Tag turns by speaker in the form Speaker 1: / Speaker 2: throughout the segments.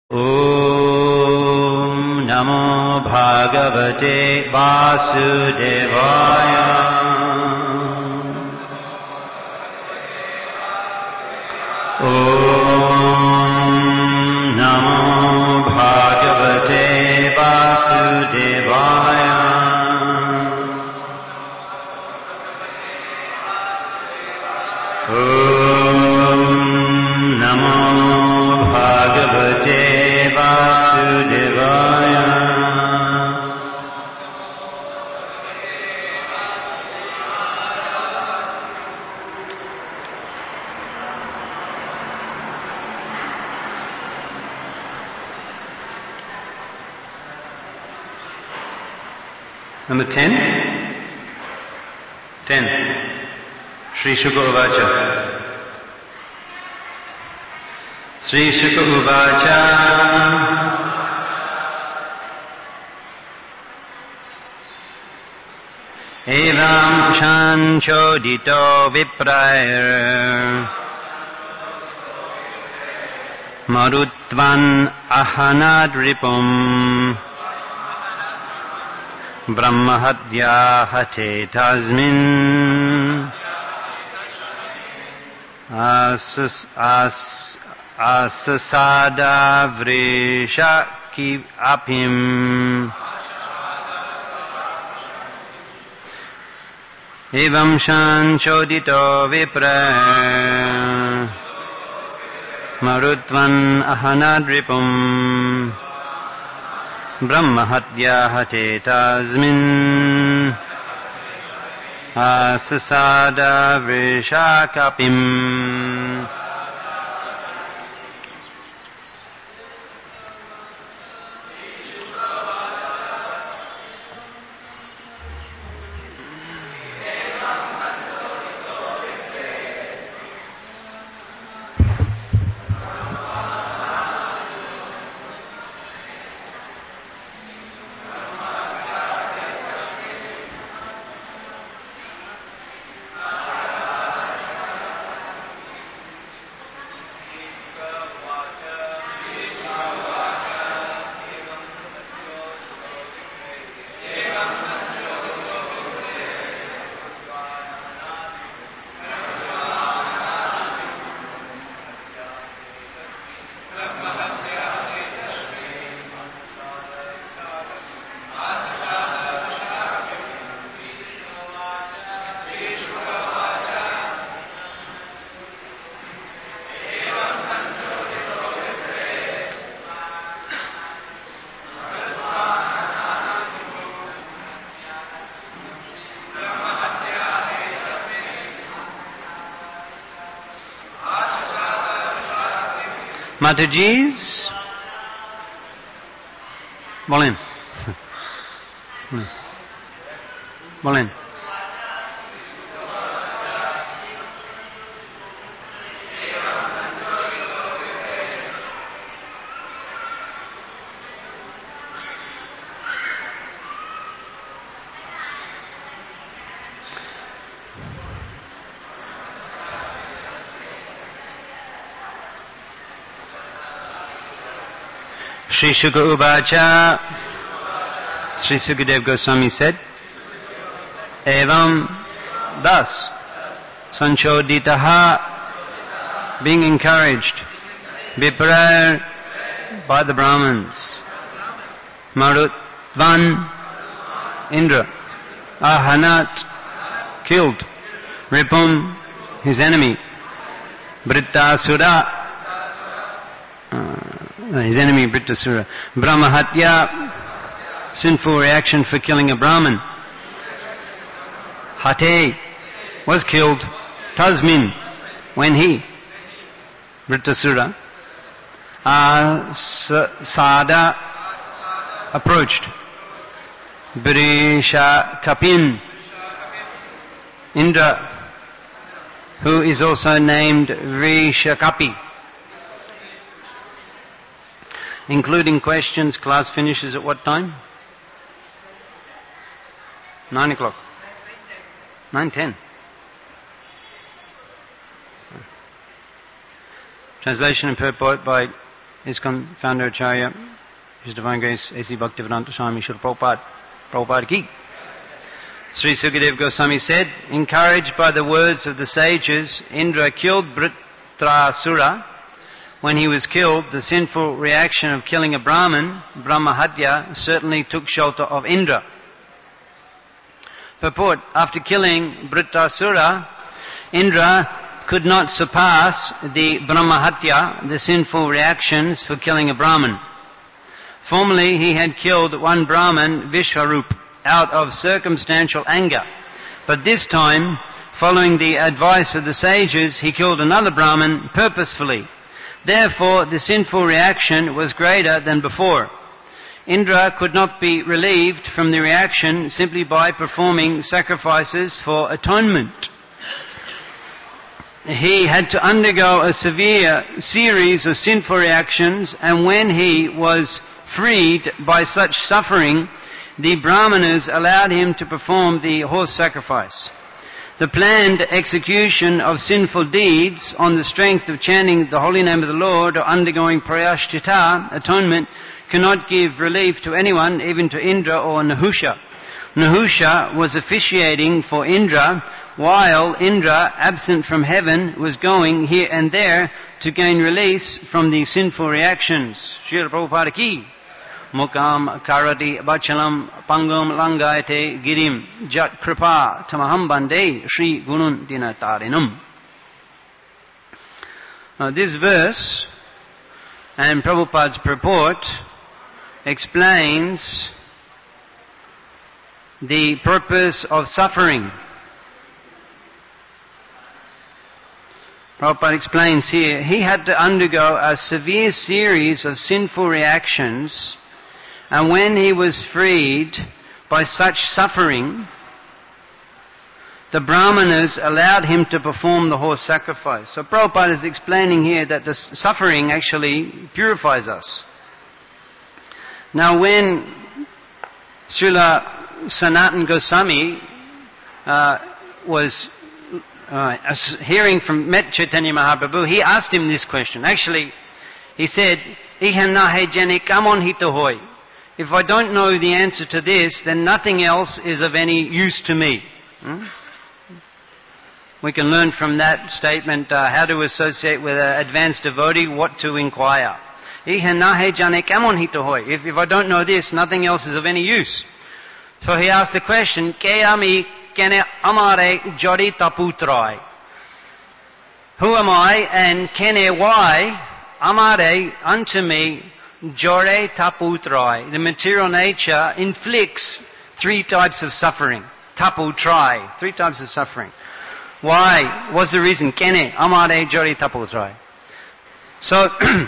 Speaker 1: Om Namo Bhagavate Vasudevaya. Om Namo Bhagavate Vasudevaya. Om Namo Bhagavate Vasudevaya. Number 10? 10. Sri Shuka Uvacha. Sri Shuka Uvacha. Evam Shanchodito Viprair Marutvan Ahanad Ripum Brahmahadya Hate Tasmin Asasada Vrishaki Apim Evam Shanchodito Vipra Marutvan Ahanadripum Brahmahadya Hate Tasmin Asasada Vrishakapim. Matajis, Bolin. Bolin. Sri Shuka Uvacha, Sri Sukadev Goswami said, Evam, thus, Sanchoditaha, being encouraged, Viprar, by the Brahmins, Marutvan, Indra, Ahanat, killed, Ripum, his enemy, Brittasura, his enemy Brittasura, Brahmahatya, sinful reaction for killing a Brahmin. Hate was killed. Tasmin, when he, Brittasura, Sada approached. Brisha Kapin, Indra, who is also named Vrishakapi. Including questions, class finishes at what time? 9 o'clock. 9:10. Translation and purport by ISKCON founder Acharya, His Divine Grace A.C. Bhaktivedanta Swami Srila Prabhupada ki. Sri Sukadeva Goswami said, encouraged by the words of the sages, Indra killed Vritrasura. When he was killed, the sinful reaction of killing a Brahman, Brahmahatya, certainly took shelter of Indra. Purport, after killing Vritrasura, Indra could not surpass the Brahmahatya, the sinful reactions for killing a Brahman. Formerly he had killed one Brahman, Vishwarup, out of circumstantial anger. But this time, following the advice of the sages, he killed another Brahman purposefully. Therefore, the sinful reaction was greater than before. Indra could not be relieved from the reaction simply by performing sacrifices for atonement. He had to undergo a severe series of sinful reactions, and when he was freed by such suffering, the Brahmanas allowed him to perform the horse sacrifice. The planned execution of sinful deeds on the strength of chanting the holy name of the Lord or undergoing prayaschitta, atonement, cannot give relief to anyone, even to Indra or Nahusha. Nahusha was officiating for Indra, while Indra, absent from heaven, was going here and there to gain release from the sinful reactions. Srila Prabhupada ki. Mukam karati bachalam pangam langayate girim jat kripa tamaham bande Shri Gunun dinatarinam. This verse and Prabhupada's purport explains the purpose of suffering. Prabhupada explains here, he had to undergo a severe series of sinful reactions, and when he was freed by such suffering, the Brahmanas allowed him to perform the horse sacrifice. So Prabhupada is explaining here that the suffering actually purifies us. Now when Srila Sanatana Goswami was met Chaitanya Mahaprabhu, he asked him this question. Actually, he said, Ihan nahe jane kamon hito hoy. If I don't know the answer to this, then nothing else is of any use to me. We can learn from that statement how to associate with an advanced devotee, what to inquire. If I don't know this, nothing else is of any use. So he asked the question, Kayami kene amare jodi taputrai. Who am I and kene why amare unto me jore taputrai. The material nature inflicts 3 types of suffering. Taputrai, 3 types of suffering. Why? What's the reason? Kene amare jore taputrai. So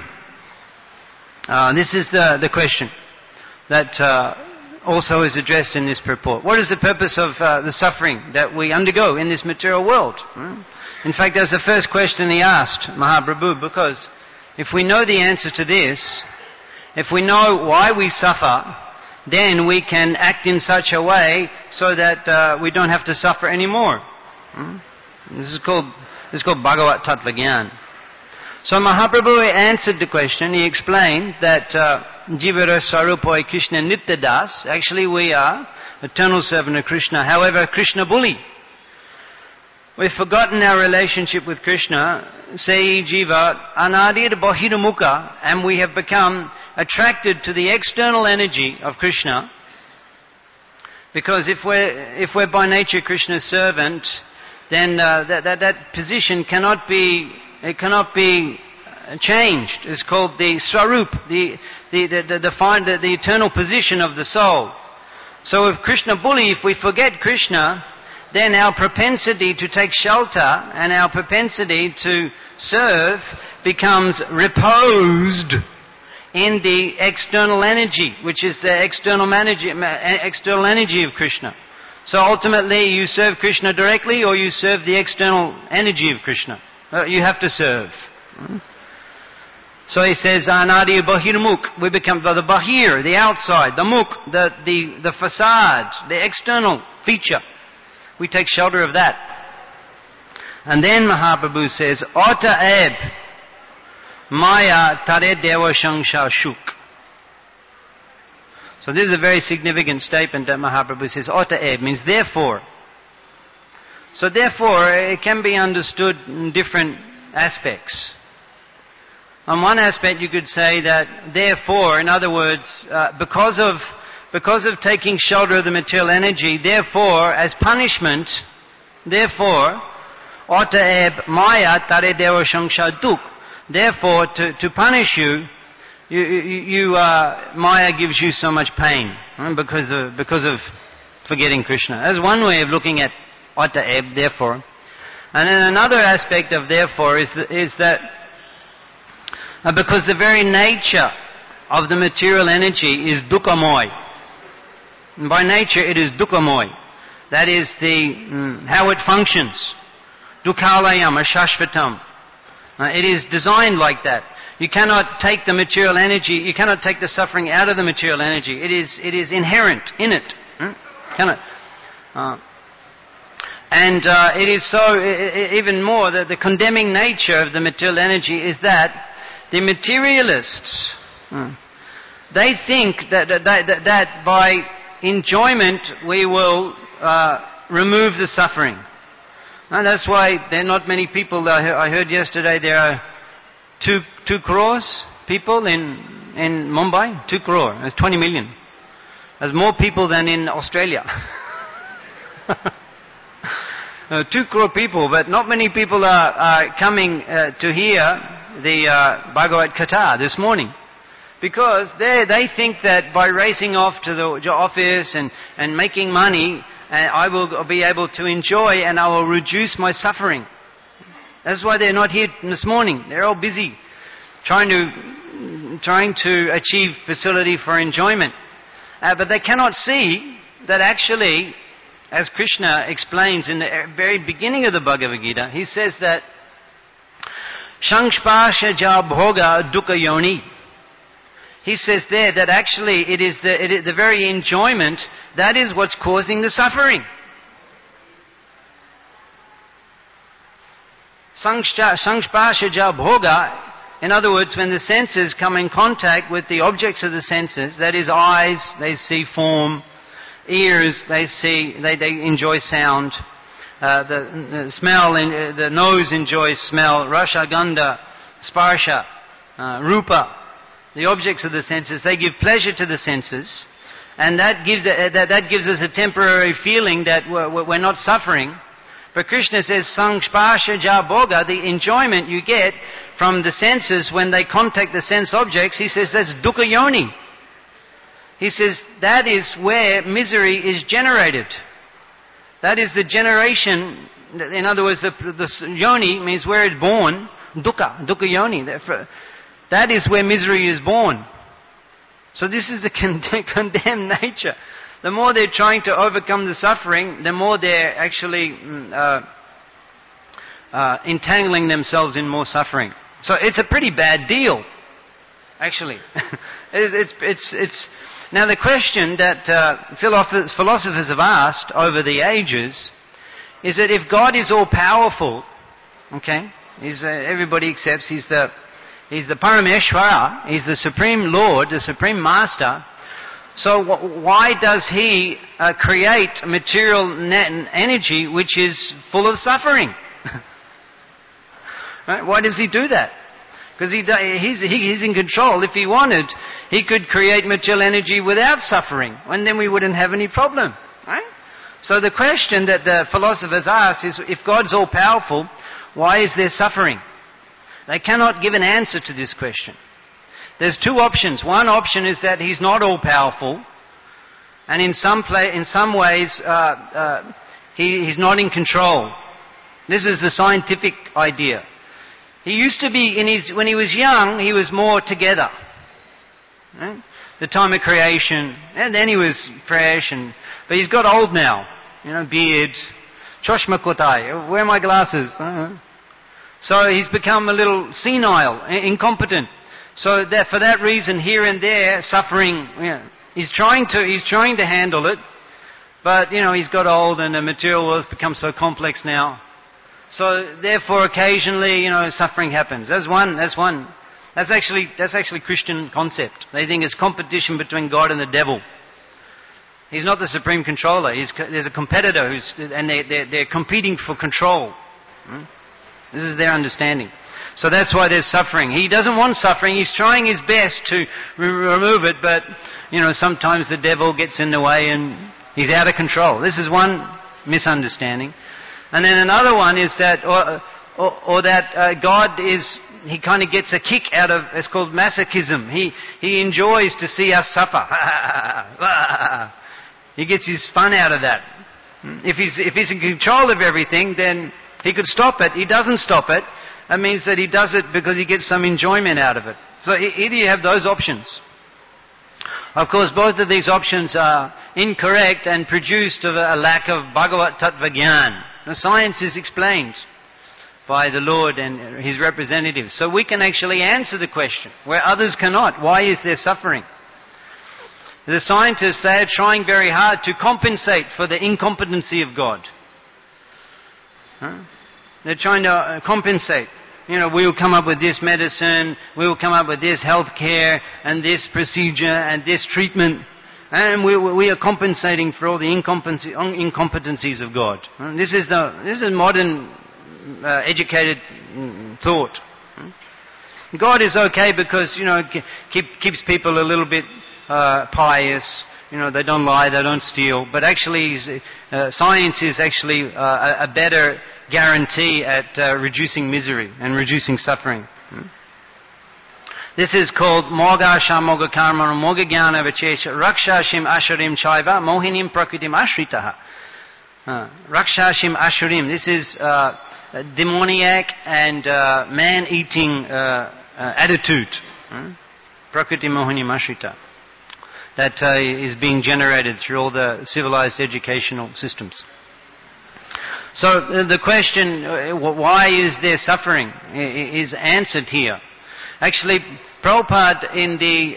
Speaker 1: this is the question that also is addressed in this purport. What is the purpose of the suffering that we undergo in this material world? In fact, that's the first question he asked Mahaprabhu, because if we know the answer to this, if we know why we suffer, then we can act in such a way so that we don't have to suffer anymore. This is called Bhagavat Tattva Gyan. So Mahaprabhu answered the question. He explained that Jivara Swarupoi Krishna Nityadas, actually we are eternal servant of Krishna. However, Krishna bully. We've forgotten our relationship with Krishna, Sei Jiva Anadir Bahiramuka, and we have become attracted to the external energy of Krishna. Because if we're by nature Krishna's servant, then that position cannot be changed. It's called the Swarup, the eternal position of the soul. So if Krishna bully, if we forget Krishna, then our propensity to take shelter and our propensity to serve becomes reposed in the external energy, which is the external energy of Krishna. So ultimately you serve Krishna directly or you serve the external energy of Krishna. You have to serve. So he says, Anadi Bahirmuk. We become the Bahir, the outside, the Muk, the facade, the external feature. We take shelter of that. And then Mahaprabhu says, Ota Eb. Maya tare deva shangsha shuk. So this is a very significant statement that Mahaprabhu says. Ataeb means therefore. So therefore, it can be understood in different aspects. On one aspect, you could say that therefore, in other words, because of taking shelter of the material energy, therefore, as punishment, therefore, Ataeb Maya tare deva shangsha duk. Therefore, to punish you, Maya gives you so much pain, right? because of forgetting Krishna. That's one way of looking at Ataeb, therefore. And then another aspect of therefore is that because the very nature of the material energy is dukkhamoy. By nature it is dukkhamoy. That is how it functions. Dukkhalayam ashashvatam. It is designed like that. You cannot take the material energy, you cannot take the suffering out of the material energy. It is inherent in it. It is so, even more, that the condemning nature of the material energy is that the materialists, they think that by enjoyment we will remove the suffering. And that's why there are not many people. I heard yesterday there are 2 crores people in Mumbai. 2 crore. That's 20 million. There's more people than in Australia. 2 crore people, but not many people are coming to hear the Bhagavad Gita this morning. Because they think that by racing off to the office and making money, I will be able to enjoy and I will reduce my suffering. That's why they're not here this morning. They're all busy trying to achieve facility for enjoyment. But they cannot see that actually, as Krishna explains in the very beginning of the Bhagavad Gita, he says that Shangspasha ja bhoga dukkha yoni. He says there that actually it is the very enjoyment that is what's causing the suffering. Sangspasha ja bhoga, in other words, when the senses come in contact with the objects of the senses, that is eyes, they see form, ears, they enjoy sound, the smell, the nose enjoys smell, rasa, gandha, sparsha, rupa. The objects of the senses, they give pleasure to the senses, and that gives us a temporary feeling that we're not suffering. But Krishna says, Sangspasha ja bhoga, the enjoyment you get from the senses when they contact the sense objects, he says that's dukkha yoni. He says that is where misery is generated. That is the generation, in other words, the yoni means where it's born, dukkha yoni. That is where misery is born. So this is the condemned nature. The more they're trying to overcome the suffering, the more they're actually entangling themselves in more suffering. So it's a pretty bad deal, actually. It's now the question that philosophers have asked over the ages is that if God is all powerful, okay, everybody accepts He's the Parameshvara, He's the Supreme Lord, the Supreme Master. So why does He create material energy which is full of suffering? Right? Why does He do that? Because He's in control. If He wanted, He could create material energy without suffering, and then we wouldn't have any problem. Right? So the question that the philosophers ask is, if God's all powerful, why is there suffering? They cannot give an answer to this question. There's 2 options. One option is that He's not all powerful, and in some ways He's not in control. This is the scientific idea. He used to be when he was young, he was more together. Right? The time of creation, and then he was fresh, but he's got old now. Beard, choshma kotai. Where are my glasses? So he's become a little senile, incompetent. So that for that reason, here and there, suffering. He's trying to handle it, but he's got old, and the material world's become so complex now. So therefore, occasionally, suffering happens. That's one That's actually Christian concept. They think it's competition between God and the devil. He's not the supreme controller. There's a competitor and they're competing for control. This is their understanding. So that's why there's suffering. He doesn't want suffering. He's trying his best to remove it, but sometimes the devil gets in the way and he's out of control. This is one misunderstanding. And then another one is that, or that God he kind of gets a kick out of, it's called masochism. He enjoys to see us suffer. He gets his fun out of that. If he's in control of everything, then he could stop it. He doesn't stop it. That means that he does it because he gets some enjoyment out of it. So either you have those options. Of course, both of these options are incorrect and produced of a lack of Bhagavat Tattva Gyan. The science is explained by the Lord and His representatives. So we can actually answer the question where others cannot. Why is there suffering? The scientists, they are trying very hard to compensate for the incompetency of God. They're trying to compensate. We will come up with this medicine, we will come up with this health care, and this procedure, and this treatment. And we are compensating for all the incompetencies of God. This is modern educated thought. God is okay because, keeps people a little bit pious. They don't lie, they don't steal. But actually, science is actually a better guarantee at reducing misery and reducing suffering. This is called Mogasha Moga Karma Moga Jnana Vachesha Rakshashim Ashurim Chaiva Mohinim Prakritim Ashritaha. Rakshashim Ashurim. This is demoniac and man-eating attitude. Prakriti Mohinim Ashrita. That is being generated through all the civilized educational systems. So the question, why is there suffering, is answered here. Actually, Prabhupada in the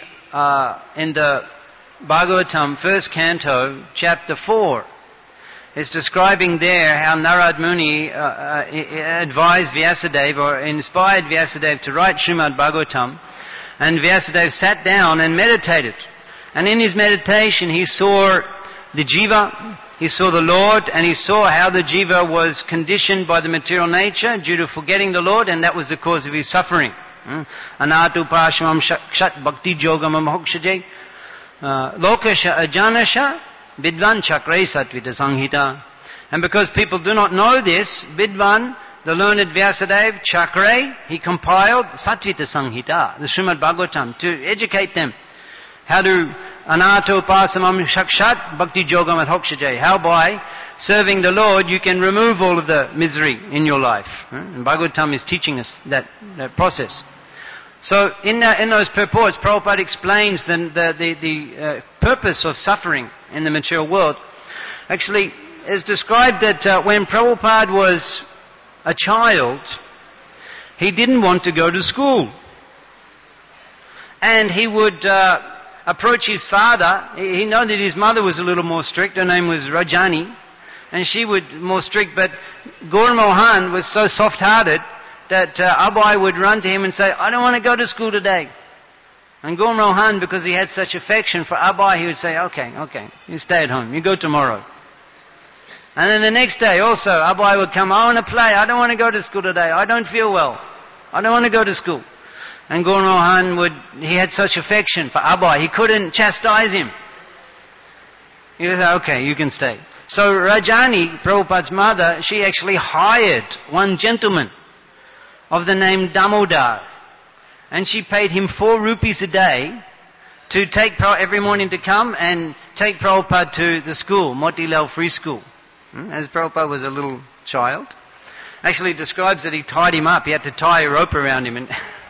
Speaker 1: Bhagavatam, first canto, chapter 4, is describing there how Narad Muni advised Vyasadeva, or inspired Vyasadeva to write Srimad Bhagavatam, and Vyasadeva sat down and meditated. And in his meditation he saw the jiva, he saw the Lord, and he saw how the jiva was conditioned by the material nature due to forgetting the Lord, and that was the cause of his suffering. Anatu pashmam kshat bhakti jogam mokshaje lokasha ajanasha vidvan chakre satvita sanghita. And because people do not know this, Vidvan, the learned Vyasadeva, Chakre, he compiled Satvita Sanghita, the Srimad Bhagavatam, to educate them how to anato pasamam shakshat bhakti jogam adhokshaje, how by serving the Lord you can remove all of the misery in your life. And Bhagavatam is teaching us that process. So in those purports, Prabhupada explains the purpose of suffering in the material world. Actually, it's described that when Prabhupada was a child, he didn't want to go to school. And he would approach his father. He knew that his mother was a little more strict. Her name was Rajani. And she was more strict. But Gaur Mohan was so soft-hearted that Abai would run to him and say, I don't want to go to school today. And Gaur Mohan, because he had such affection for Abai, he would say, okay, you stay at home. You go tomorrow. And then the next day also, Abai would come, I want to play. I don't want to go to school today. I don't feel well. I don't want to go to school. And Gaur Mohan he had such affection for Abai, he couldn't chastise him. He would say, okay, you can stay. So Rajani, Prabhupada's mother, she actually hired one gentleman of the name Damodar. And she paid him 4 rupees a day to take every morning to come and take Prabhupada to the school, Motilal Free School. As Prabhupada was a little child. Actually it describes that he tied him up. He had to tie a rope around him. And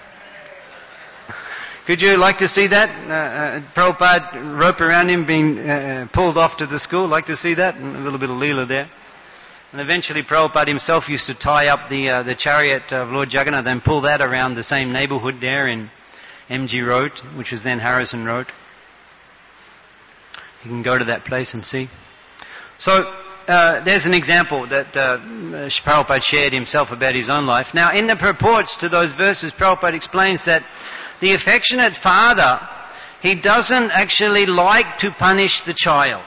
Speaker 1: could you like to see that? Prabhupada, rope around him being pulled off to the school. Like to see that? A little bit of Leela there. And eventually Prabhupada himself used to tie up the chariot of Lord Jagannath and pull that around the same neighbourhood there in MG Road, which was then Harrison Road. You can go to that place and see. So there's an example that Prabhupada shared himself about his own life. Now, in the purports to those verses, Prabhupada explains that the affectionate father, he doesn't actually like to punish the child.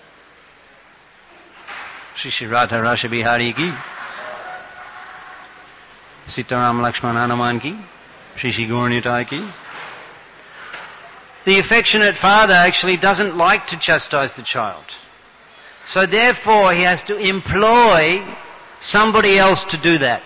Speaker 1: Shri Shri Radha Rasa Bihari ki, Sitaram Lakshman Hanuman ki, Shri Shri Gauranitai ki. The affectionate father actually doesn't like to chastise the child. So therefore he has to employ somebody else to do that.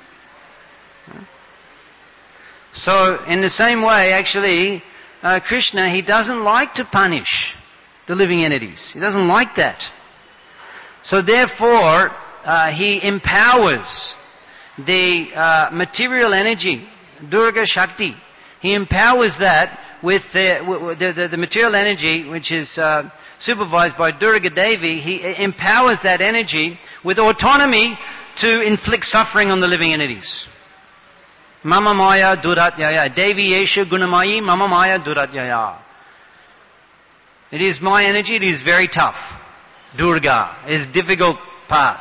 Speaker 1: So in the same way, actually, Krishna, he doesn't like to punish the living entities. He doesn't like that. So therefore, he empowers the material energy, Durga Shakti. He empowers that with the material energy, which is supervised by Durga Devi. He empowers that energy with autonomy to inflict suffering on the living entities. Mama Maya Duratyaya. Devi Yesha Gunamayi Mama Maya Duratyaya. It is my energy, it is very tough. Durga is difficult path.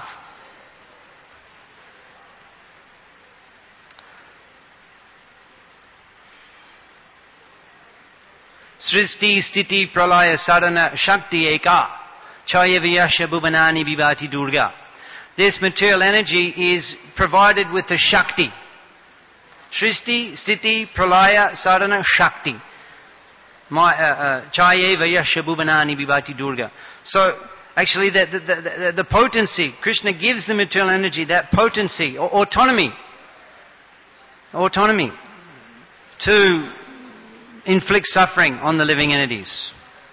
Speaker 1: Srishti Stiti Pralaya Sadhana Shakti Eka Chayaviyasha Bhuvanani Vivati Durga. This material energy is provided with the Shakti. Srishti Stiti Pralaya Sadhana Shakti. Chayaviyasha Bhuvanani Vivati Durga. So actually the potency, Krishna gives the material energy that potency or autonomy to inflict suffering on the living entities.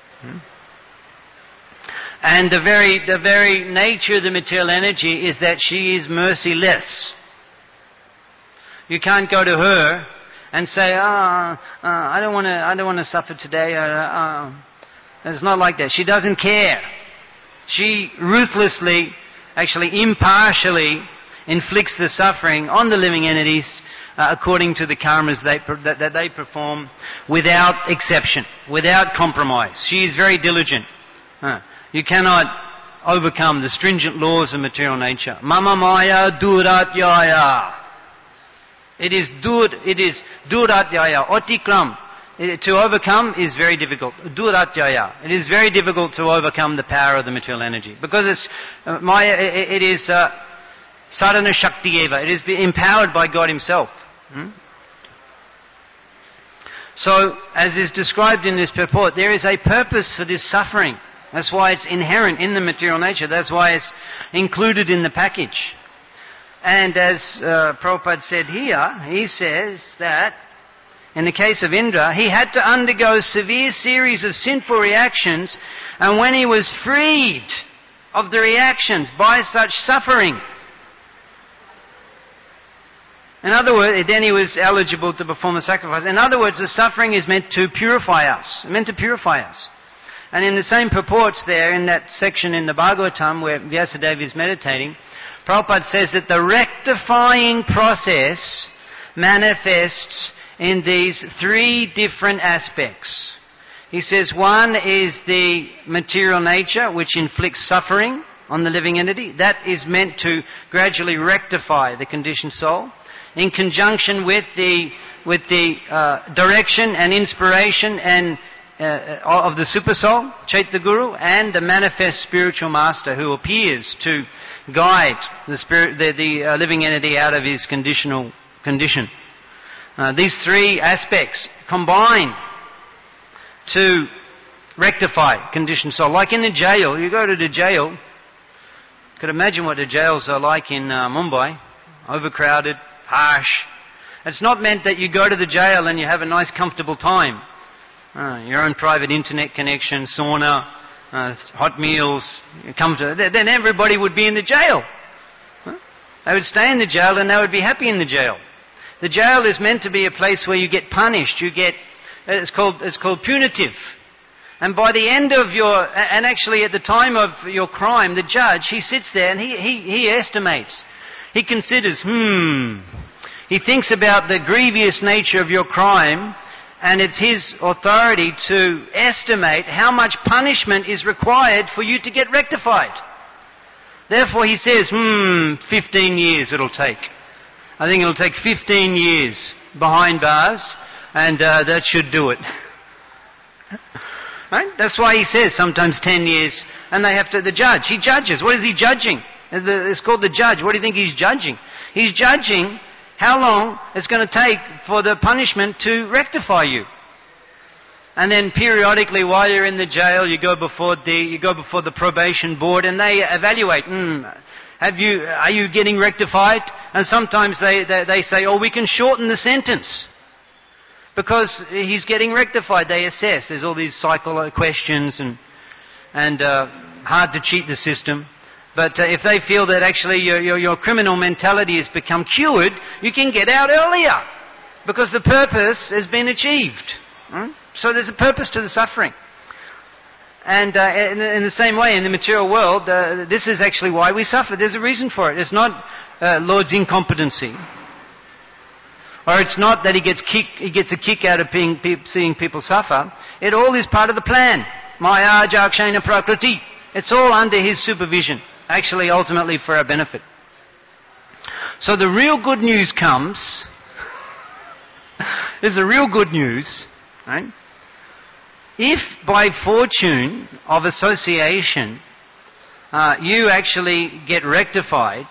Speaker 1: And the very nature of the material energy is that she is merciless. You can't go to her and say, I don't want to suffer today. It's not like that. She doesn't care. She ruthlessly, actually impartially inflicts the suffering on the living entities according to the karmas that they perform without exception, without compromise. She is very diligent. You cannot overcome the stringent laws of material nature. Mama Maya Duratyaya. It is Duratyaya. Otikram. To overcome is very difficult. Duratyaya. It is very difficult to overcome the power of the material energy. Because it's Maya, it is Sadhana Shakti Eva. It is empowered by God Himself. So, as is described in this purport, there is a purpose for this suffering. That's why it's inherent in the material nature. That's why it's included in the package. And as Prabhupada said here, he says that in the case of Indra, he had to undergo severe series of sinful reactions, and when he was freed of the reactions by such suffering, in other words, then he was eligible to perform a sacrifice. In other words, the suffering is meant to purify us. Meant to purify us. And in the same purports there, in that section in the Bhagavatam where Vyasadeva is meditating, Prabhupada says that the rectifying process manifests in these three different aspects. He says one is the material nature which inflicts suffering on the living entity. That is meant to gradually rectify the conditioned soul, in conjunction with the direction and inspiration and of the super soul, Chaitya Guru, and the manifest spiritual master who appears to guide the living entity out of his conditional condition. These three aspects combine to rectify conditioned soul. Like in the jail, you go to the jail. You could imagine what the jails are like in Mumbai, overcrowded, harsh. It's not meant that you go to the jail and you have a nice comfortable time. Your own private internet connection, sauna, hot meals. Then everybody would be in the jail. They would stay in the jail and they would be happy in the jail. The jail is meant to be a place where you get punished. It's called punitive. And by the end of and actually at the time of your crime, the judge, he sits there and he estimates. He considers, He thinks about the grievous nature of your crime, and it's his authority to estimate how much punishment is required for you to get rectified. Therefore he says, 15 years it'll take. I think it'll take 15 years behind bars, and that should do it. Right? That's why he says sometimes 10 years, and they have to, the judge, he judges. What is he judging? It's called the judge. What do you think he's judging? He's judging how long it's going to take for the punishment to rectify you. And then periodically, while you're in the jail, you go before the probation board, and they evaluate. Are you getting rectified? And sometimes they say, we can shorten the sentence because he's getting rectified. They assess. There's all these psychological questions and hard to cheat the system. But if they feel that actually your criminal mentality has become cured, you can get out earlier because the purpose has been achieved. So there's a purpose to the suffering. And in the same way, in the material world, this is actually why we suffer. There's a reason for it. It's not Lord's incompetency. Or it's not that he gets a kick out of seeing people suffer. It all is part of the plan. Maya Jakshana Prakriti. It's all under his supervision. Actually, ultimately for our benefit. So the real good news comes. There's the real good news, right? If by fortune of association you actually get rectified,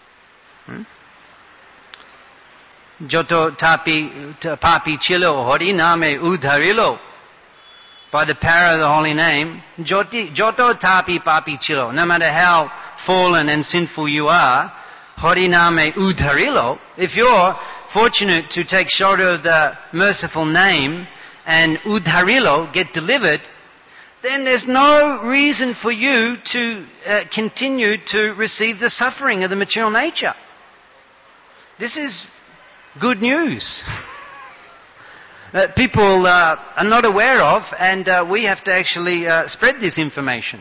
Speaker 1: Joto papi chilo hori name udharilo, by the power of the holy name, Joto tapi papi chilo, no matter how fallen and sinful you are, hori name udharilo, if you're fortunate to take shelter of the merciful name, and udharilo, get delivered, then there's no reason for you to continue to receive the suffering of the material nature. This is good news. People are not aware of, and we have to actually spread this information.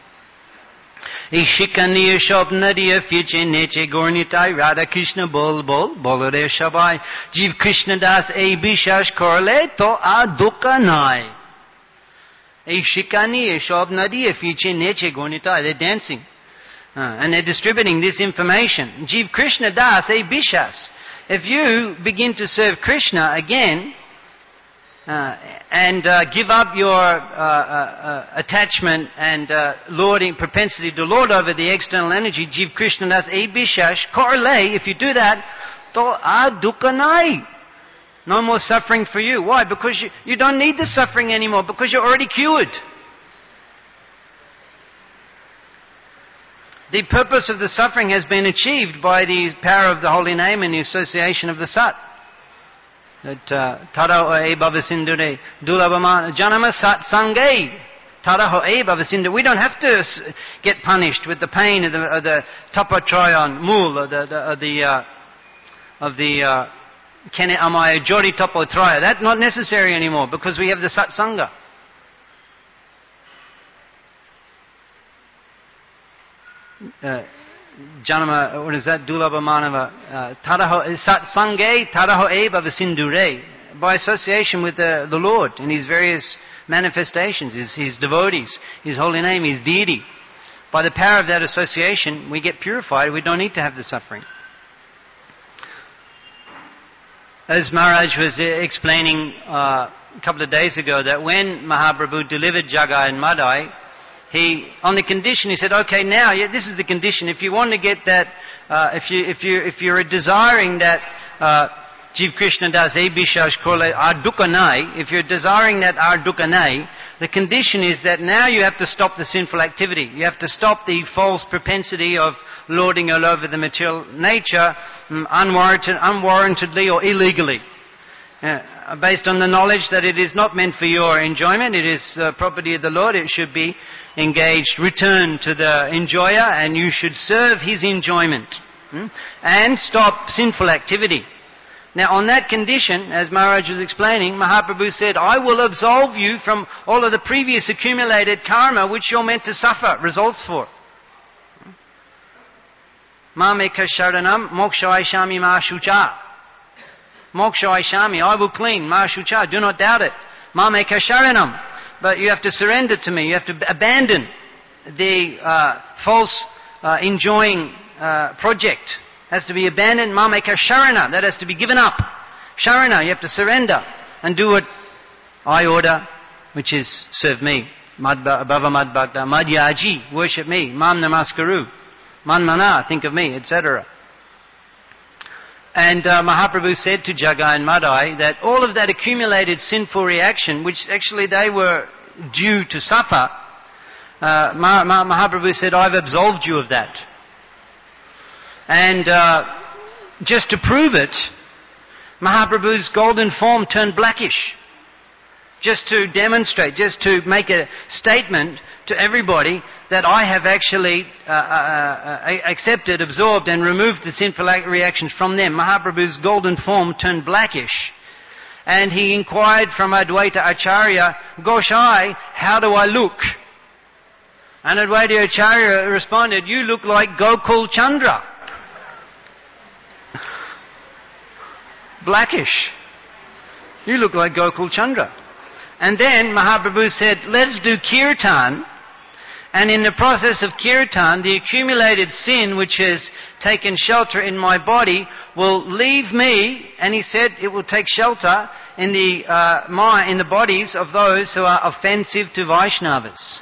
Speaker 1: Ishikaniya Shobnadiya Fiche Neche Gornitai Radha Krishna Bol Bolore Shabai Jiv Krishna Das A Bishash Korle To A Dukanai. Ishikaniya Shobnadiya Fiche Neche Gornitai. They're dancing. And they're distributing this information. Jiv Krishna Das A Bishas. If you begin to serve Krishna again, and give up your attachment and propensity to lord over the external energy, Jiv Krishna Das A Bishash Korle, if you do that, to a dukanai. No more suffering for you. Why? Because you don't need the suffering anymore, because you're already cured. The purpose of the suffering has been achieved by the power of the holy name and the association of the Sat. That Taraho E Bhavasindure Dulabama Janama Sat Sangay. Taraho E Bhavasindure. We don't have to get punished with the pain of the Tapatrayan Mul of the Kene Amaya Jori Tapotraya. That's not necessary anymore because we have the Sat Sangha. Janama, what is that? Dulabha Manava. Sat Sangay Taraho E Bhavasindure. By association with the Lord and His various manifestations, His devotees, His holy name, His deity. By the power of that association, we get purified. We don't need to have the suffering. As Maharaj was explaining a couple of days ago, that when Mahaprabhu delivered Jagai and Madai, on the condition, he said, okay, now, this is the condition. If you want to get that, if you're desiring that Jiv Krishna Das Ebishash Kole Ardukanai, if you're desiring that Ardukanai, the condition is that now you have to stop the sinful activity. You have to stop the false propensity of lording all over the material nature unwarrantedly or illegally. Based on the knowledge that it is not meant for your enjoyment, it is property of the Lord, it should be engaged, returned to the enjoyer, and you should serve his enjoyment. And stop sinful activity. Now on that condition, as Maharaj was explaining, Mahaprabhu said, I will absolve you from all of the previous accumulated karma which you're meant to suffer results for. Mameka sharanam mokshaishami ma shucha. Mokshaishami, I will clean, ma shucha, do not doubt it. Mameka sharanam. But you have to surrender to me, you have to abandon the false enjoying project has to be abandoned. Mameka Sharana, that has to be given up. Sharana, you have to surrender and do what I order, which is serve me. Bhava Madbhakta, Madhyaji, worship me. Mam Namaskaru, Manmana, think of me, etc. And Mahaprabhu said to Jagai and Madai that all of that accumulated sinful reaction, which actually they were due to suffer, Mahaprabhu said, I've absolved you of that. And just to prove it, Mahaprabhu's golden form turned blackish. Just to demonstrate, just to make a statement to everybody that I have actually accepted, absorbed and removed the sinful reactions from them. Mahaprabhu's golden form turned blackish. And he inquired from Advaita Acharya, Goshai, how do I look? And Advaita Acharya responded, you look like Gokul Chandra. Blackish. You look like Gokul Chandra. And then Mahaprabhu said, let's do kirtan. And in the process of kirtan, the accumulated sin which has taken shelter in my body will leave me, and he said it will take shelter in the bodies of those who are offensive to Vaishnavas.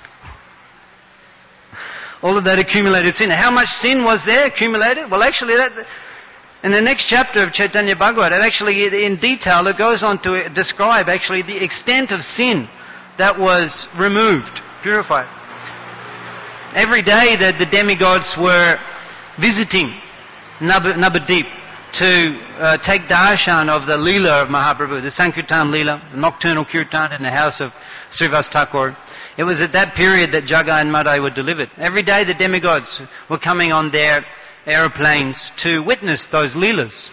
Speaker 1: All of that accumulated sin. How much sin was there accumulated? Well, actually, in the next chapter of Chaitanya Bhagavat, it actually, in detail, it goes on to describe actually the extent of sin that was removed, purified. Every day that the demigods were visiting Navadvip to take darshan of the Leela of Mahaprabhu, the Sankirtan Leela, the nocturnal kirtan in the house of Srivas Thakur. It was at that period that Jagai and Madai were delivered. Every day the demigods were coming on their aeroplanes to witness those Leelas.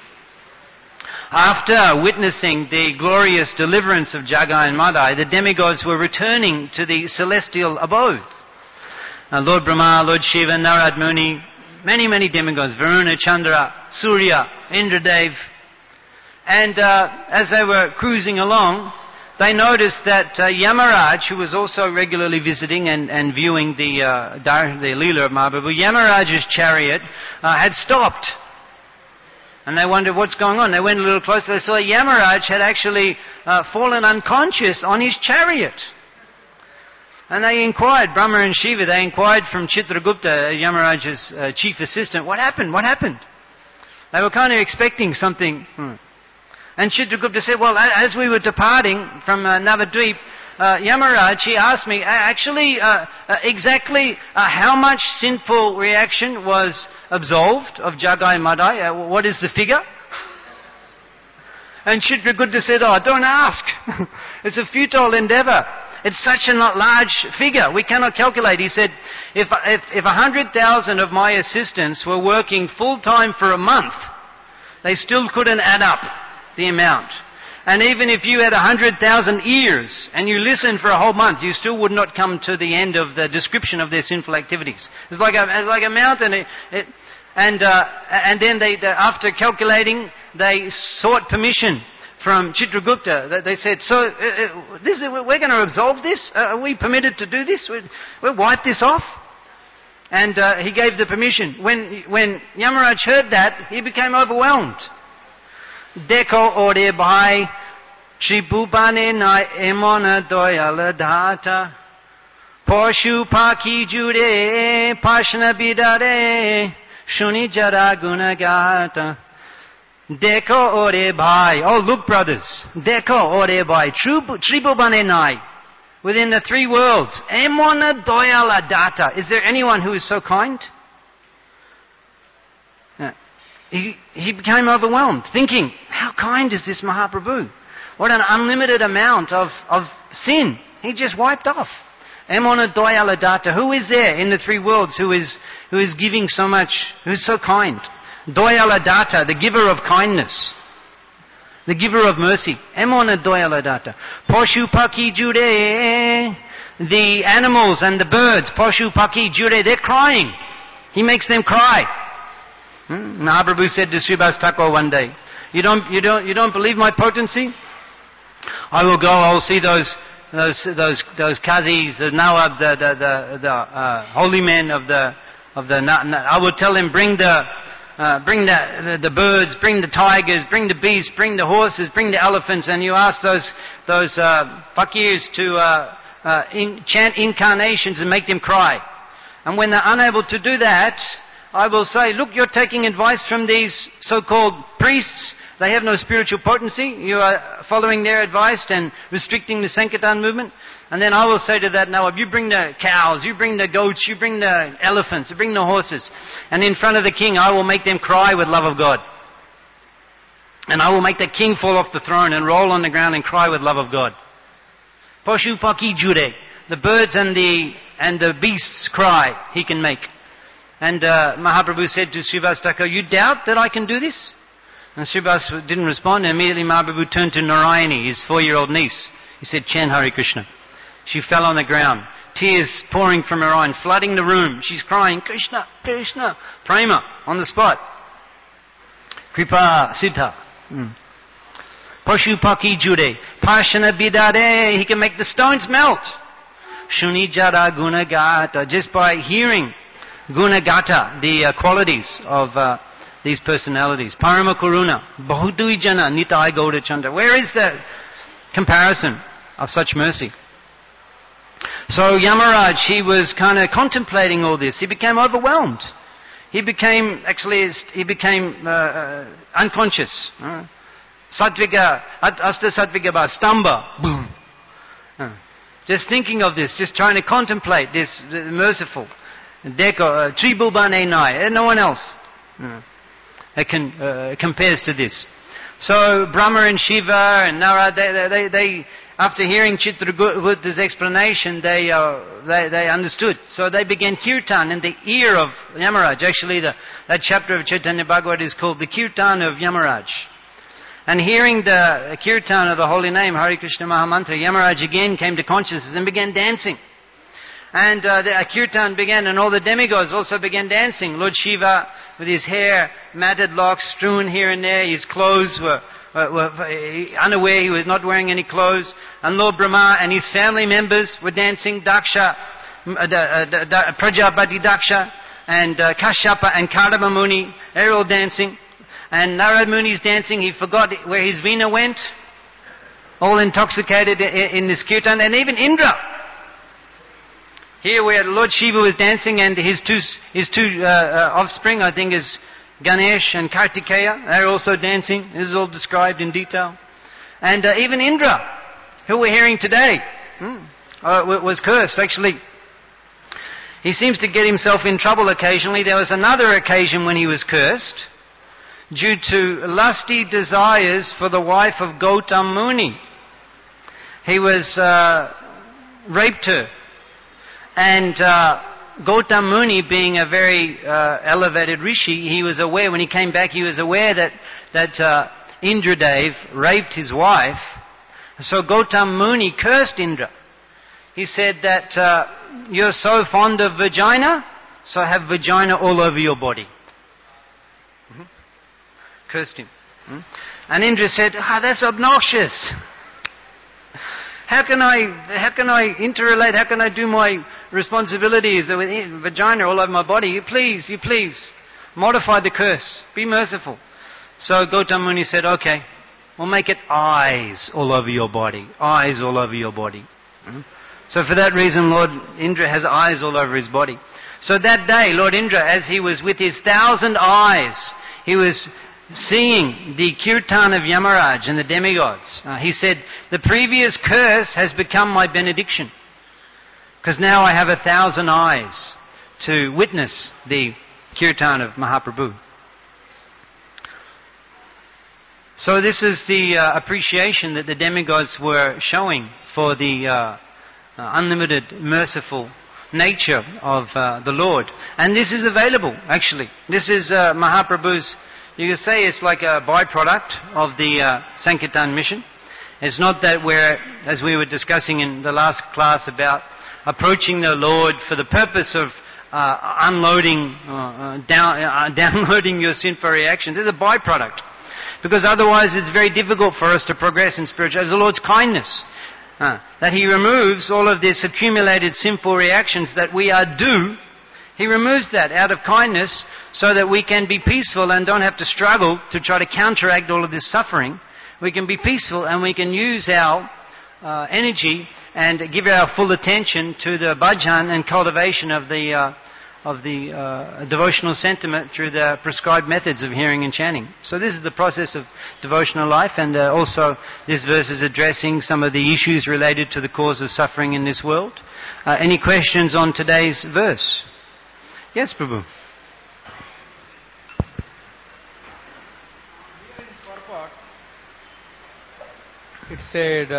Speaker 1: After witnessing the glorious deliverance of Jagai and Madai, the demigods were returning to the celestial abodes. Lord Brahma, Lord Shiva, Narad Muni, many demigods, Varuna, Chandra, Surya, Indradev. And as they were cruising along, they noticed that Yamaraj, who was also regularly visiting and viewing the Leela of Mahaprabhu, Yamaraj's chariot had stopped. And they wondered what's going on. They went a little closer. They saw Yamaraj had actually fallen unconscious on his chariot. And they inquired, Brahma and Shiva, they inquired from Chitragupta, Yamaraj's chief assistant, what happened? What happened? They were kind of expecting something. And Chitragupta said, well, as we were departing from Navadvip, Yamaraj, he asked me, actually, exactly how much sinful reaction was absolved of Jagai and Madai? What is the figure? And Chitragupta said, don't ask. It's a futile endeavor. It's such a large figure. We cannot calculate. He said, if 100,000 of my assistants were working full time for a month, they still couldn't add up the amount. And even if you had 100,000 ears and you listened for a whole month, you still would not come to the end of the description of their sinful activities. It's like a mountain. And then after calculating, they sought permission from Chitragupta. They said, so we're going to absolve this? Are we permitted to do this? We'll wipe this off? And he gave the permission. When Yamaraj heard that, he became overwhelmed. Dekho ore bhai, Tribhubane na emona doyala dhata, Poshu paki jure, Pashna bidare, Shuni jara gunagata. Dekho ore bhai. Oh, look, brothers. Dekho ore bhai. Tribhubane nai. Within the three worlds. Emona doyala data. Is there anyone who is so kind? He became overwhelmed, thinking, how kind is this Mahaprabhu? What an unlimited amount of sin he just wiped off. Emona doyala data. Who is there in the three worlds who is giving so much, who is so kind? Doyala data, the giver of kindness, the giver of mercy. Emona doyala data. Poshu paki jure, the animals and the birds. Poshu paki jure, they're crying. He makes them cry. Mahaprabhu said to Srivas Thakur one day, you don't believe my potency? I will go. I will see those Qazis, the Nawab, the holy men of I will tell them, bring the birds, bring the tigers, bring the beasts, bring the horses, bring the elephants, and you ask those fakirs to chant incarnations and make them cry. And when they're unable to do that, I will say, look, you're taking advice from these so-called priests. They have no spiritual potency. You are following their advice and restricting the Sankirtan movement. And then I will say to that Nawab, you bring the cows, you bring the goats, you bring the elephants, you bring the horses. And in front of the king, I will make them cry with love of God. And I will make the king fall off the throne and roll on the ground and cry with love of God. Pashu Paki Jure. The birds and the beasts cry, he can make. And Mahaprabhu said to Srivas Thakur, you doubt that I can do this? And Srivas didn't respond, and immediately Mahaprabhu turned to Narayani, his 4-year-old niece. He said, chant Hare Krishna. She fell on the ground, tears pouring from her eyes, flooding the room. She's crying, Krishna, Krishna, Prema, on the spot. Kripa Siddha. Pashu Paki Jure. Pashana Bidare. He can make the stones melt. Shuni Jara Gunagata. Just by hearing Gunagata, the qualities of these personalities. Parama Kuruna. Bahudui Jana Nitai Gauda Chanda. Where is the comparison of such mercy? So Yamaraj, he was kind of contemplating all this. He became overwhelmed. He became unconscious. Sattvika, Asta Sattvika Bha, Stamba. Boom. Just thinking of this, just trying to contemplate this, merciful. Deko, Tribhubane Nai, no one else compares to this. So Brahma and Shiva and Nara, they after hearing Chitragutta's explanation, they understood. So they began kirtan in the ear of Yamaraj. Actually, that chapter of Chaitanya Bhagavat is called the Kirtan of Yamaraj. And hearing the kirtan of the holy name, Hare Krishna Mahamantra, Yamaraj again came to consciousness and began dancing. And the kirtan began, and all the demigods also began dancing. Lord Shiva, with his hair, matted locks strewn here and there, his clothes were unaware, he was not wearing any clothes. And Lord Brahma and his family members were dancing. Daksha, Prajapati Daksha, and Kashyapa and Kadama Muni, they're all dancing. And Narad Muni is dancing. He forgot where his veena went, all intoxicated in this kirtan. And even Indra, here where Lord Shiva was dancing, and his two offspring, I think, is Ganesh and Kartikeya, they're also dancing. This is all described in detail. And even Indra, who we're hearing today, was cursed. Actually, he seems to get himself in trouble occasionally. There was another occasion when he was cursed due to lusty desires for the wife of Gautam Muni. He was raped her. And Gautam Muni, being a very elevated rishi, he was aware, when he came back, he was aware that Indradev raped his wife. So Gautam Muni cursed Indra. He said that you're so fond of vagina, so have vagina all over your body. Cursed him. And Indra said, that's obnoxious. How can I interrelate? How can I do my responsibilities with vagina all over my body? You please modify the curse. Be merciful. So Gautam Muni said, okay, we'll make it eyes all over your body. Eyes all over your body. So for that reason, Lord Indra has eyes all over his body. So that day, Lord Indra, as he was with his 1,000 eyes, he was seeing the kirtan of Yamaraj and the demigods. He said, the previous curse has become my benediction, because now I have 1,000 eyes to witness the kirtan of Mahaprabhu. So this is the appreciation that the demigods were showing for the unlimited, merciful nature of the Lord. And this is available, actually. This is Mahaprabhu's, you could say it's like a byproduct of the Sankirtan mission. It's not that we're, as we were discussing in the last class, about approaching the Lord for the purpose of downloading your sinful reactions. It's a byproduct. Because otherwise it's very difficult for us to progress in spirituality. It's the Lord's kindness. That He removes all of this accumulated sinful reactions that we are due. He removes that out of kindness so that we can be peaceful and don't have to struggle to try to counteract all of this suffering. We can be peaceful and we can use our energy and give our full attention to the bhajan and cultivation of the devotional sentiment through the prescribed methods of hearing and chanting. So this is the process of devotional life, and also this verse is addressing some of the issues related to the cause of suffering in this world. Any questions on today's verse? Yes, Prabhu.
Speaker 2: It said,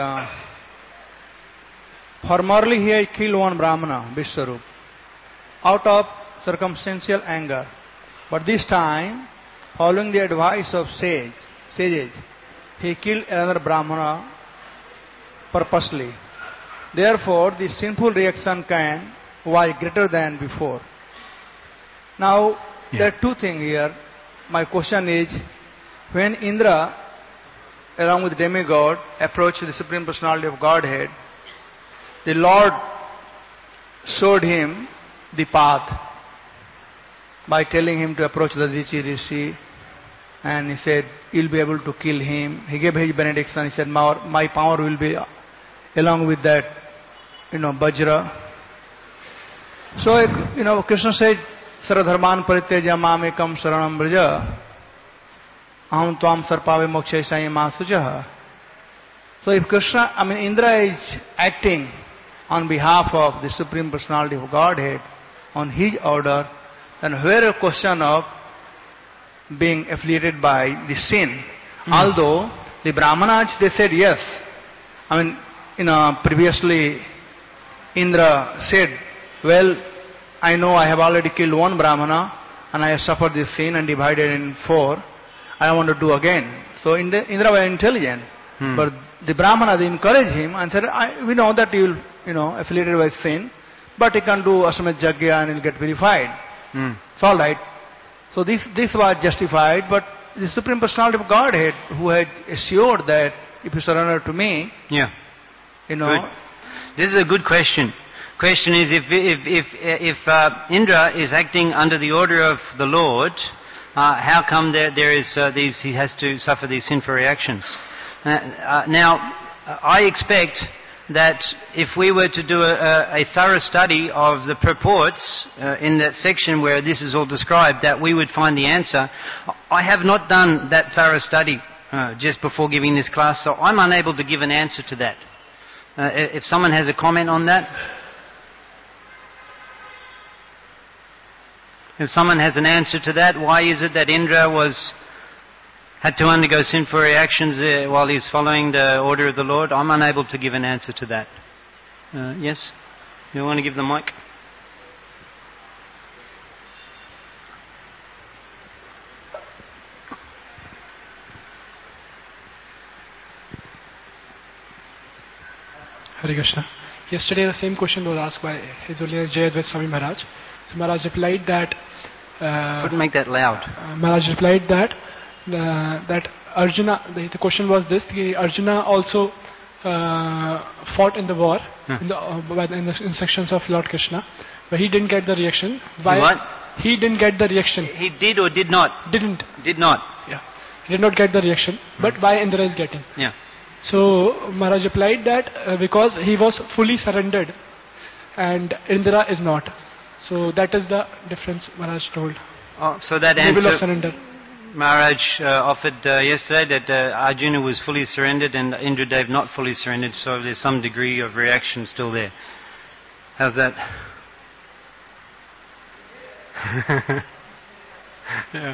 Speaker 2: formerly he had killed one Brahmana, Vishwarup, out of circumstantial anger. But this time, following the advice of sages, he killed another Brahmana purposely. Therefore, the sinful reaction was greater than before. Now, there are two things here. My question is, when Indra, along with demigod, approached the Supreme Personality of Godhead, the Lord showed him the path by telling him to approach the Dadichi Rishi, and he said, you'll be able to kill him. He gave his benediction. He said, my power will be along with that, Vajra. So, Krishna said, Saradharman parityaja mamekam saranam braja aham tvam sarpave mokshe sai masujaha. So if Indra is acting on behalf of the Supreme Personality of Godhead on his order, then where a question of being affiliated by the sin? Although the Brahmanas, they said yes. Previously Indra said, well, I know I have already killed one Brahmana and I have suffered this sin and divided in 4. I want to do again. So Indra was intelligent. But the Brahmanas encouraged him and said, we know that you will, affiliated with sin, but you can do Aswamed Yajna and you will get purified. It's all right. So this was justified, but the Supreme Personality of Godhead, who had assured that if you surrender to me,
Speaker 1: Good. This is a good question. Question is, if Indra is acting under the order of the Lord, how come there is he has to suffer these sinful reactions? Now, I expect that if we were to do a thorough study of the purports in that section where this is all described, that we would find the answer. I have not done that thorough study just before giving this class, so I'm unable to give an answer to that. If someone has a comment on that? If someone has an answer to that, why is it that Indra had to undergo sinful reactions while he's following the order of the Lord? I'm unable to give an answer to that. Yes? You want to give the mic?
Speaker 3: Hare Krishna. Yesterday the same question was asked by His Holiness Jayadvaita Swami Maharaj. So Maharaj replied that...
Speaker 1: Couldn't make that loud.
Speaker 3: Maharaj replied that Arjuna, the question was this, Arjuna also fought in the war in the instructions of Lord Krishna, but he didn't get the reaction. Why?
Speaker 1: What?
Speaker 3: He didn't get the reaction.
Speaker 1: He did or did not?
Speaker 3: Didn't.
Speaker 1: Did not.
Speaker 3: Yeah. He did not get the reaction, but why Indra is getting?
Speaker 1: Yeah.
Speaker 3: So Maharaj replied that because he was fully surrendered and Indra is not. So that is the difference Maharaj told.
Speaker 1: So that
Speaker 3: level
Speaker 1: answer
Speaker 3: of surrender.
Speaker 1: Maharaj offered yesterday that Arjuna was fully surrendered and Indradev not fully surrendered, so there's some degree of reaction still there. How's that? Yeah.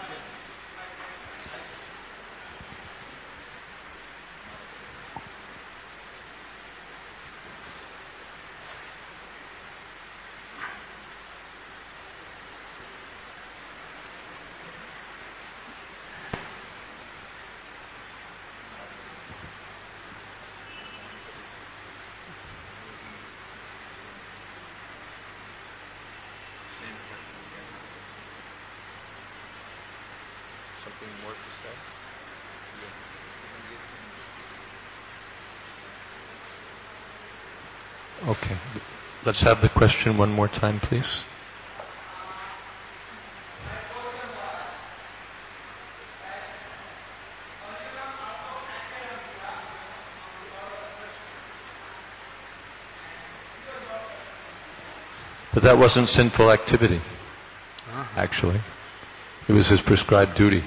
Speaker 4: Something more to say? Okay. Let's have the question one more time, please. But that wasn't sinful activity, actually. It was his prescribed duty.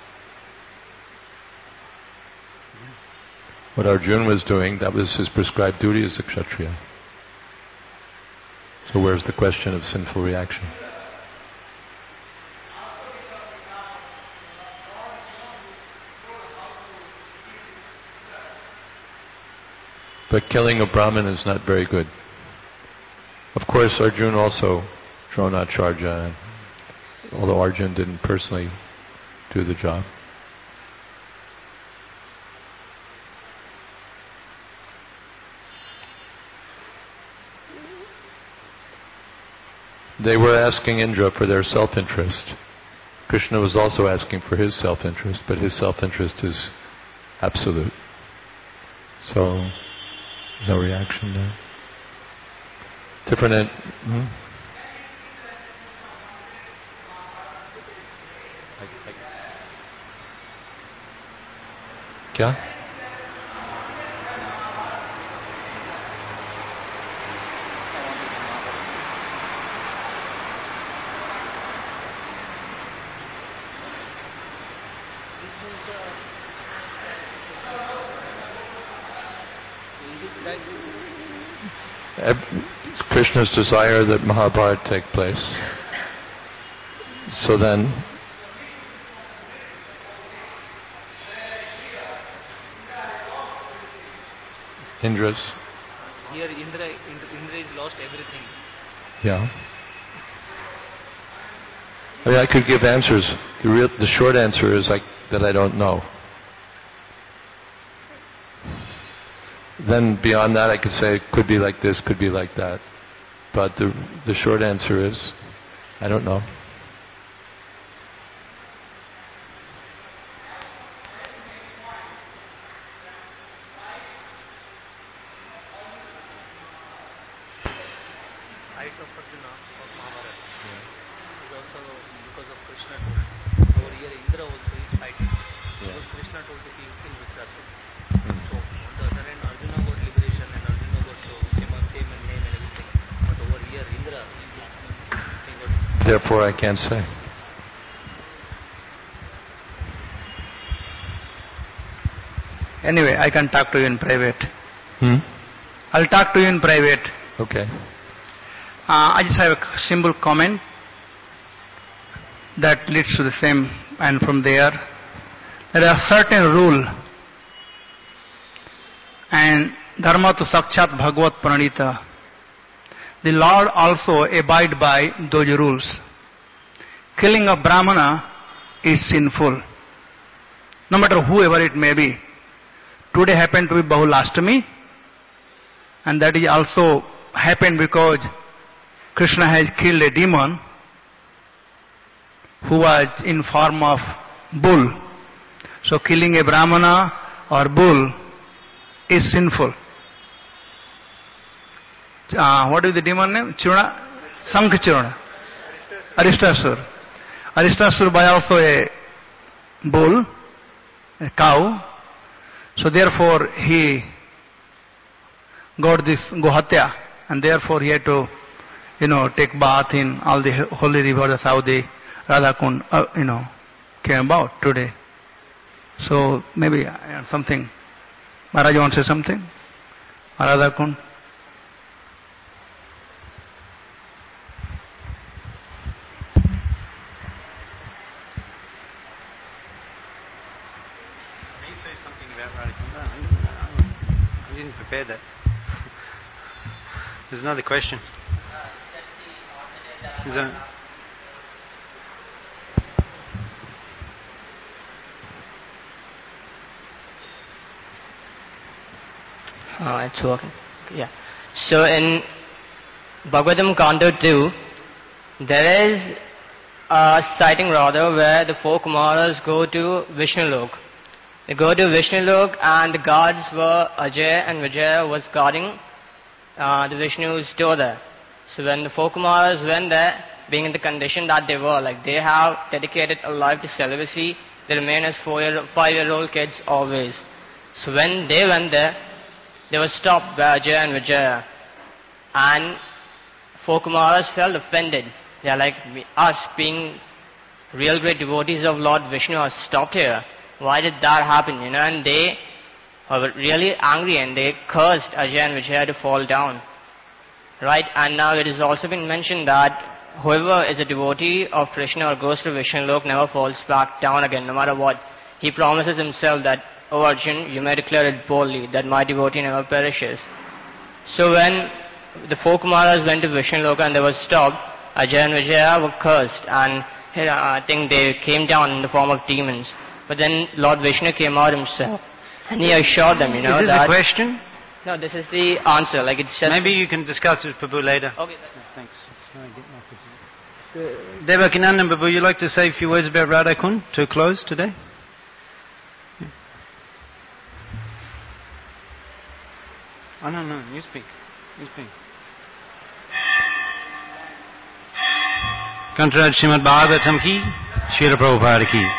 Speaker 4: What Arjuna was doing, that was his prescribed duty as a Kshatriya. So where's the question of sinful reaction? But killing a Brahmin is not very good. Of course, Arjuna also, Dronacharya, although Arjuna didn't personally do the job. They were asking Indra for their self-interest. Krishna was also asking for his self-interest, but his self-interest is absolute. So, no reaction there. Different. क्या? Krishna's desire that Mahabharata take place. So then, Indra's.
Speaker 5: Here Indra is lost everything.
Speaker 4: Yeah. I mean, I could give answers. The short answer is that I don't know. Then beyond that, I could say it could be like this, could be like that. But the short answer is, I don't know.
Speaker 5: Fight of Arjuna of Mahabharata is also because of Krishna told. Over here Indra also is fighting. Because Krishna told to kill Vritrasura. So on the other hand, Arjuna got liberation and Arjuna got fame and name and everything. But over here Indra, he got.
Speaker 4: Therefore, I can't say.
Speaker 2: Anyway, I can talk to you in private. I'll talk to you in private.
Speaker 4: Okay.
Speaker 2: I just have a simple comment that leads to the same, and from there are certain rule, and dharma to sakshat bhagavat pranita. The Lord also abide by those rules. Killing a brahmana is sinful, no matter whoever it may be. Today happened to be Bahulastami, and that is also happened because Krishna has killed a demon who was in form of bull. So killing a brahmana or bull is sinful. What is the demon name? Churna? Sankhchurna. Aristasur. Aristasur was also a bull, a cow. So therefore he got this Gohatya, and therefore he had to, take bath in all the holy rivers. That's how the Radhakund, came about today. So maybe something. Maharaj, you want to say something? Radhakund?
Speaker 1: May I say something about Radhakund? I didn't prepare that. There's another question. Is that...
Speaker 6: Oh, it's working. Yeah. So in Bhagavatam Canto 2, there is a sighting rather where the four Kumaras go to Vishnu Lok. They go to Vishnu Lok and the guards were Ajay and Vijaya was guarding the Vishnu's door there. So when the four Kumaras went there, being in the condition that they were, like they have dedicated a life to celibacy, they remain as 5-year-old kids always. So when they went there, they were stopped by Ajay and Vijaya. And four Kumaras felt offended. They are like, us being real great devotees of Lord Vishnu are stopped here. Why did that happen? And they were really angry and they cursed Ajay and Vijaya to fall down. Right? And now it has also been mentioned that whoever is a devotee of Krishna or goes to Vishnu Lok never falls back down again, no matter what. He promises himself that, "O Arjun, you may declare it boldly, that my devotee never perishes." So when the four Kumaras went to Vishnu Loka and they were stopped, Ajay and Vijaya were cursed, and I think they came down in the form of demons. But then Lord Vishnu came out himself, and he assured them,
Speaker 1: Is this
Speaker 6: that...
Speaker 1: a question?
Speaker 6: No, this is the answer. Like it says...
Speaker 1: Maybe you can discuss it with Prabhu later.
Speaker 6: Okay.
Speaker 1: Thanks. Devakinandan Prabhu, you'd like to say a few words about Radha Kund to close today? Oh, no, you speak. Kantaraj Srimad Bhagavatam ki, Srila Prabhupada ki.